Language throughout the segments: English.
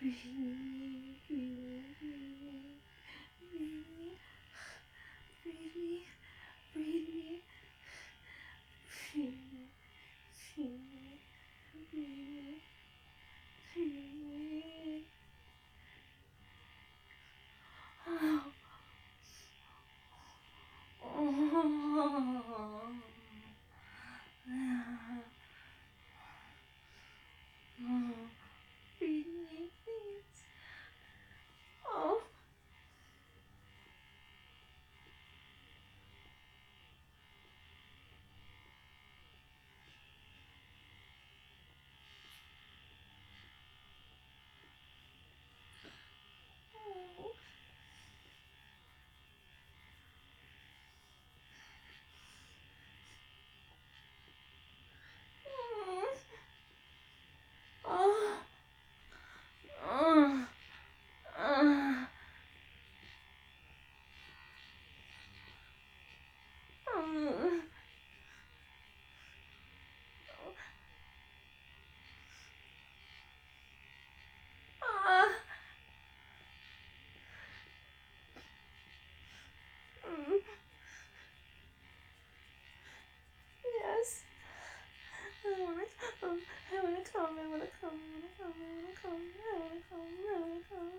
Yes. I wanna come. I wanna come. I wanna come. I wanna come. I wanna come. I wanna come. I wanna come.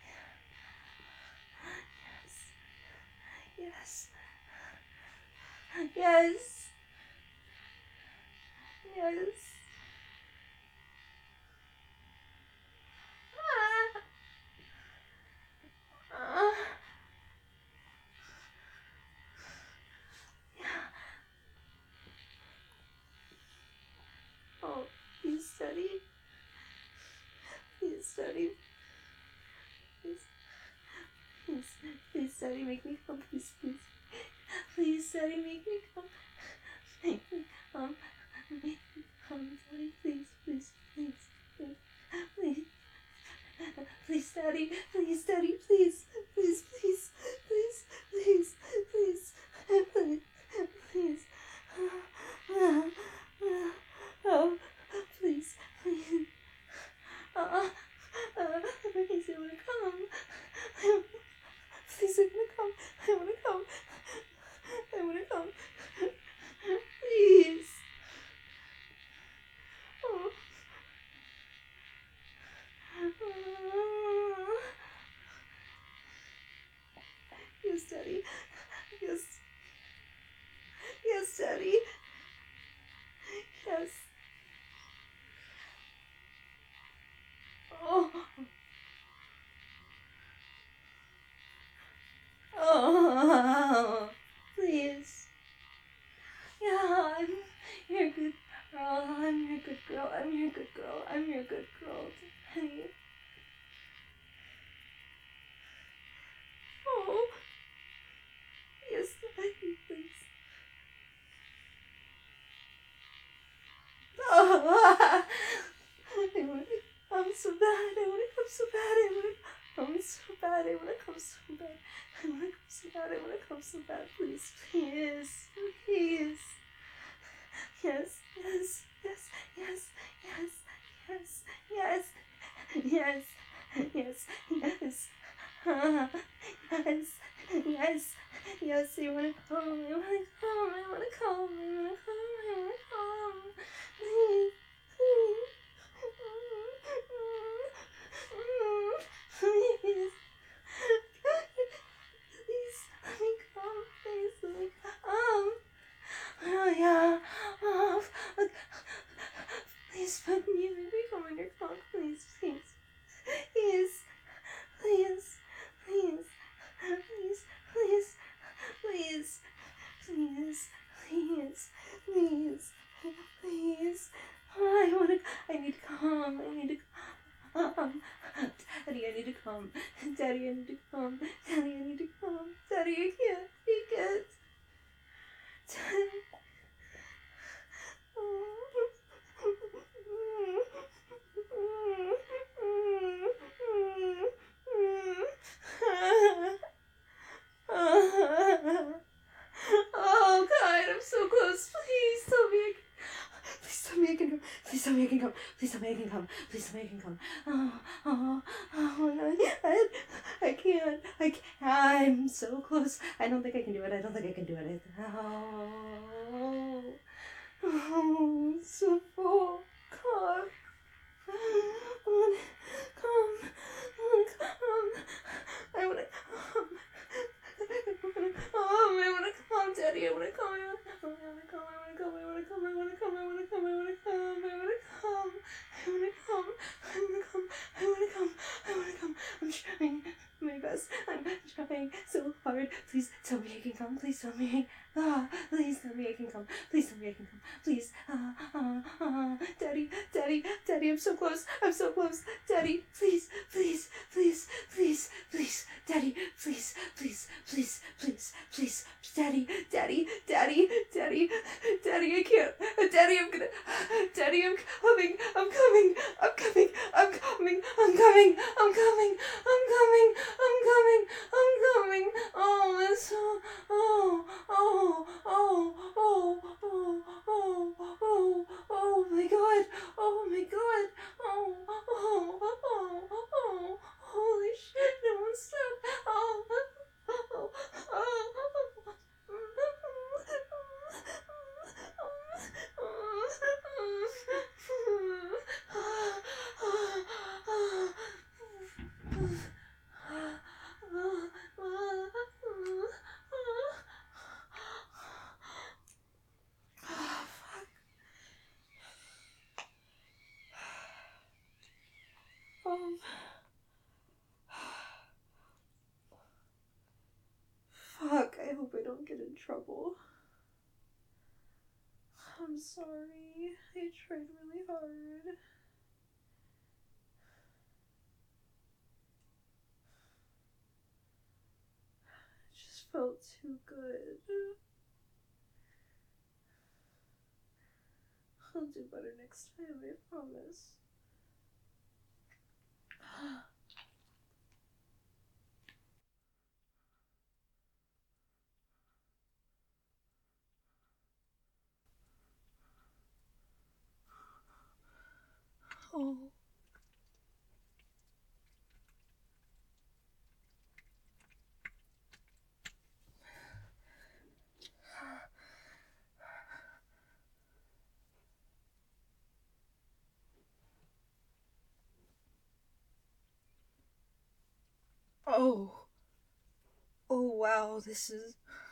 Yes. Yes. Yes. Yes. Ah. Ah. Yeah. Oh, please study. Please study. Please. Please. Please study. Make me come. Please. Please. Please study. Make me come. Make me come. Make me come. Study. Please. Please. Please. Please. Please. Please study. Please study. Please. Please. Please. Please. Please. Please. Please. Please. Oh, please. Please. Please, I wanna come. Please, I wanna come. I wanna come. I wanna come. Please. Oh. Yes, Daddy. Yes. Yes, Daddy. Yes. Oh. Oh. Please. Yeah, you're a good girl. I'm your good girl. I'm your good girl. I'm your good girl. Honey. Oh. Yes, Daddy, please. Oh. I wanna come so bad. I wanna come so bad. I wanna come so bad. I wanna come so bad. I wanna come so bad. I wanna come so bad. Please, please, please. Yes, yes, yes, yes, yes, yes, yes, yes, yes, yes. Yes, yes, yes, I wanna come, I wanna come, I wanna come, I wanna come, I wanna come. Please, please. Please. Please, let me come, please, let me come. Oh, yeah. Oh, please put me, let me come on your clock, please, please. Please, please, please, please, please, please, please, please, please, please. Oh, I need to come, I need to come. Daddy, I need to come. Daddy, I need to come. Daddy, I need to come. Daddy, I can't take it. Daddy. Oh God, I'm so close. Please tell me I can. Please tell me I can come. Please tell me I can come. Please tell me I can come. Please tell me I can come. Oh, oh, can't. I'm so close. I don't think I can do it. I don't think I can do it. Oh, so full. Come. I wanna come. I wanna come. I wanna come, Daddy. I wanna come. I wanna come. I wanna come. I wanna come. I wanna come. I wanna come. I wanna come. I wanna come. I wanna come. I wanna come. I wanna come. I'm trying my best. I'm trying so hard. Please tell me I can come. Please tell me. Please tell me I can come. Please tell me I can come. Please. Daddy, Daddy, Daddy, I'm so close. I'm so close. Daddy, please, please, please, please, please. Daddy, please, please, please, please, please. Daddy, Daddy, Daddy, Daddy, Daddy, I can't. Daddy, I'm gonna. Daddy, I'm coming. I'm coming. I'm coming. I'm coming. I'm coming. I'm coming. I'm coming. I'm coming. I'm coming. Oh, it's so. Oh, oh, oh, oh, oh, oh, oh, oh my God. Oh my God. Oh, oh, oh, oh, holy shit, it won't stop. Oh, oh, oh, fuck, I hope I don't get in trouble. I'm sorry. I tried really hard. It just felt too good. I'll do better next time, I promise. Oh. Oh. Oh wow, this is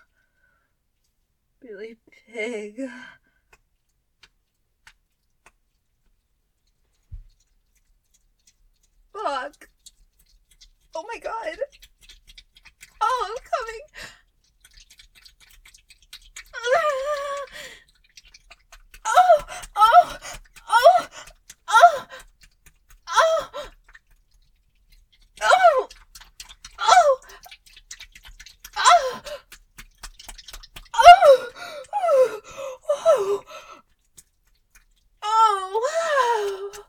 really big. Fuck. Oh my God. Oh, I'm coming. Oh, oh, oh, oh, oh, oh, oh, oh, oh, oh, oh, wow.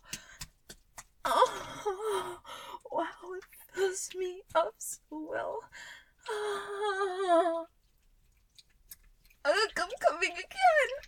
Oh, wow, it fills me up so well. Oh, I'm coming again.